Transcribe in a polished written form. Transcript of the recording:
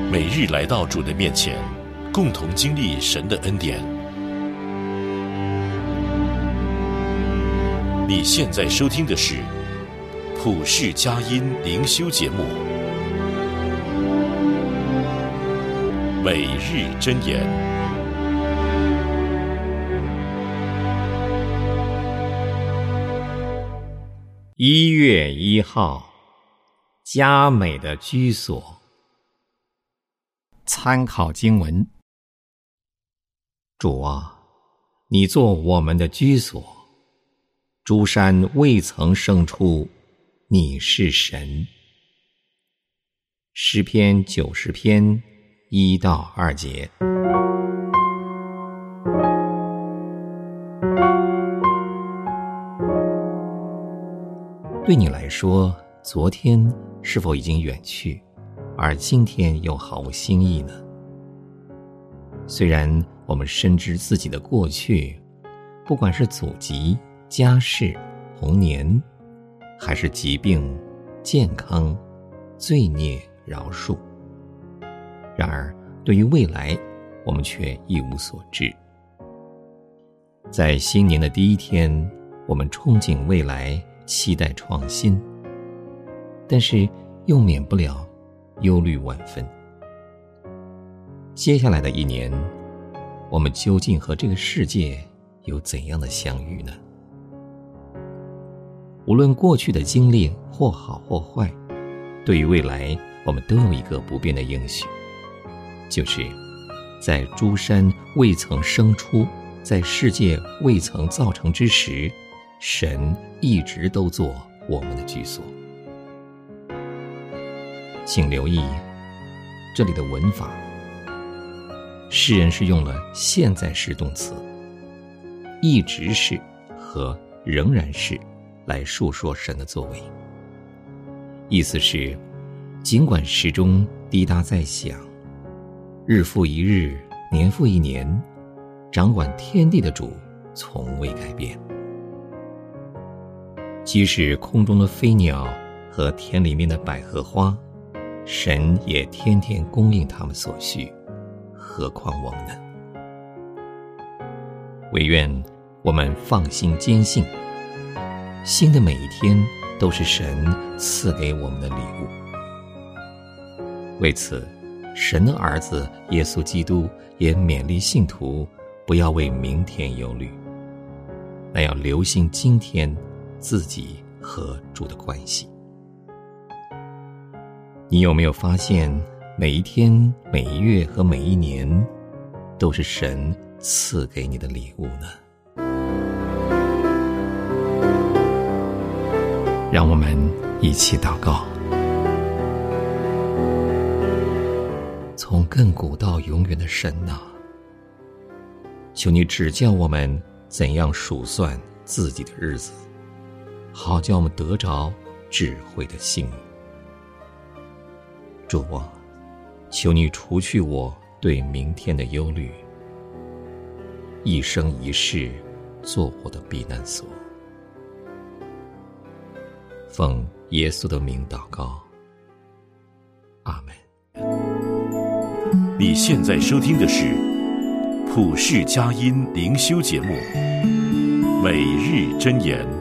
每日来到主的面前，共同经历神的恩典。你现在收听的是普世佳音灵修节目，每日箴言。 1月1号，佳美的居所。参考经文：主啊，你做我们的居所，诸山未曾生出，你是神。诗篇90篇1到2节。对你来说，昨天是否已经远去，而今天又毫无新意呢？虽然我们深知自己的过去，不管是祖籍、家世、童年，还是疾病、健康、罪孽、饶恕，然而对于未来，我们却一无所知。在新年的第一天，我们憧憬未来，期待创新，但是又免不了忧虑万分。接下来的一年，我们究竟和这个世界有怎样的相遇呢？无论过去的经历或好或坏，对于未来，我们都有一个不变的应许，就是在诸山未曾生出，在世界未曾造成之时，神一直都做我们的居所。请留意这里的文法，诗人是用了现在时动词，一直是和仍然是来述说神的作为。意思是，尽管时钟滴答在响，日复一日，年复一年，掌管天地的主从未改变。即使空中的飞鸟和田里面的百合花，神也天天供应他们所需，何况我们呢？唯愿我们放心坚信，新的每一天都是神赐给我们的礼物。为此，神的儿子耶稣基督也勉励信徒不要为明天忧虑，那要留心今天自己和主的关系。你有没有发现，每一天、每一月和每一年，都是神赐给你的礼物呢？让我们一起祷告。从亘古到永远的神啊，求你指教我们怎样数算自己的日子，好叫我们得着智慧的心。主啊，求你除去我对明天的忧虑，一生一世做我的避难所。奉耶稣的名祷告，阿们。 你现在收听的是普世佳音灵修节目，每日箴言。